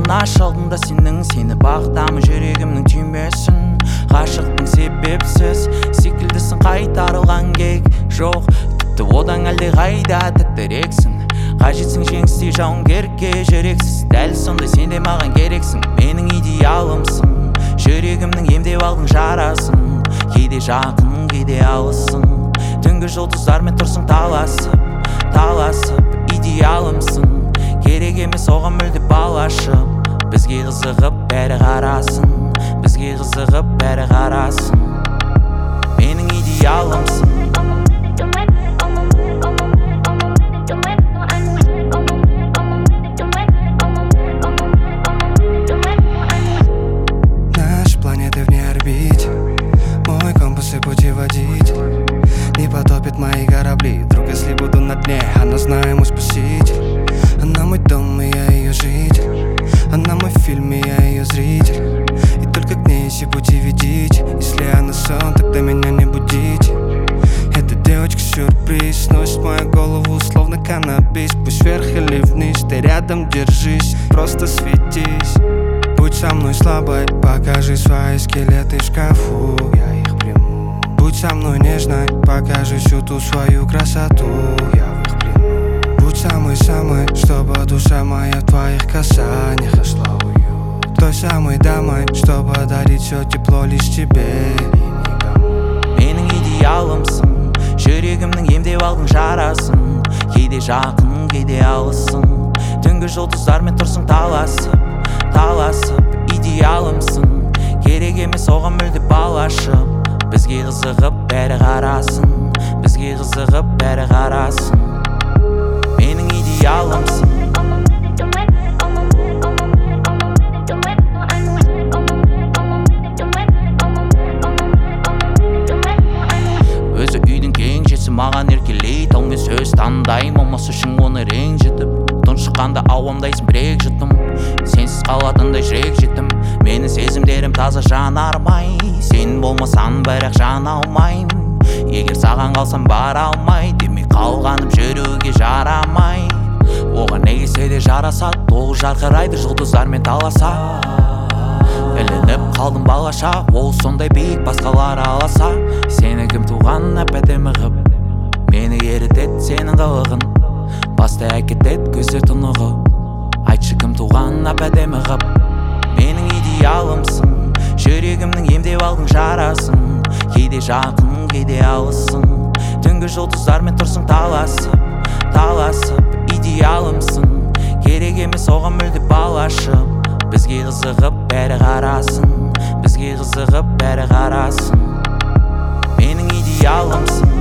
Жалын аш алдында сені бағытамын жүрегімнің түймесін. Ғашықтың себепсіз секілдісін, қайтарылған кек жоқ. Тіпті одан әлде қайда тәттірексің. Қажетсің жеңістей жауынгерге жүрексіз. Дәл сондай сен де маған керексің, менің идеалымсың. Жүрегімнің емдеп алдың жарасын, кейде жақын кейде алысың. Түнгі жұлдыздармен тұрсың таласып, идеалымсың. Керек емес оған мүлде бал ашып, бізге қызығып бәрі қарасын, бізге қызығып бәрі қарасын. Менің идеалымсың. Наши планеты вне орбите, мой компас и путеводитель. Не потопит мои корабли, вдруг если буду на дне. Она знаю мой спаситель, она мой дом и я ее житель. Она мой фильм и я ее зритель. И только к ней все пути ведите. Если она сон, тогда меня не будите. Эта девочка сюрприз, носит мою голову словно каннабис. Пусть вверх или вниз, ты рядом держись, просто светись. Будь со мной слабой, покажи свои скелеты в шкафу, я их приму. Будь со мной нежной, покажи всю ту свою красоту, я в их плену. Будь самой-самой, чтобы душа моя в твоих касаниях нашла уют. Той самой дамой, что подарить все тепло лишь тебе и никому. Менің идеалымсың, жүрегімнің емдеп алдың жарасын, кейде жақын кейде алысың. Түнгі жұлдыздармен тұрсың таласып, идеалымсың. Керек емес оған мүлде бал ашып, бізге қызығып бәрі қарасын, бізге қызығып бәрі қарасын. Менің идеалымсың. Өзі үйдің кең жетсі маған еркелей, талмен сөз таңдайым, болмас үшін оны ренжітіп. Тұншыққанда ауамдайсың бірек жұттым, сенсіз қалатындай жүрек жеттім. Мені сезімдерім таза жанармай, сен болмасан бірақ жана алмайым. Егер саған қалсам бара алмай, демей қалғаным жүруге жарамай. Оған не келсе де жарасады, ол жарқырайды жұлдыздармен таласа. Ілініп қалдым балаша, ол сондай биік басқалар аласа. Сені кім туған әп-әдемі ғып, мені ерітет сенің қылығың. Басты әкетет көздер тұнығы, айтшы кім туған әп-әдемі ғып. Менің идеалымсың, жүрегімнің емдеп алдың жарасын, кейде жақын кейде алысың. Түнгі жұлдыздармен тұрсың таласып, идеалымсың. Керек емес оған мүлде бал ашып, бізге қызығып бәрі қарасын, бізге қызығып бәрі қарасын. Менің идеалымсың.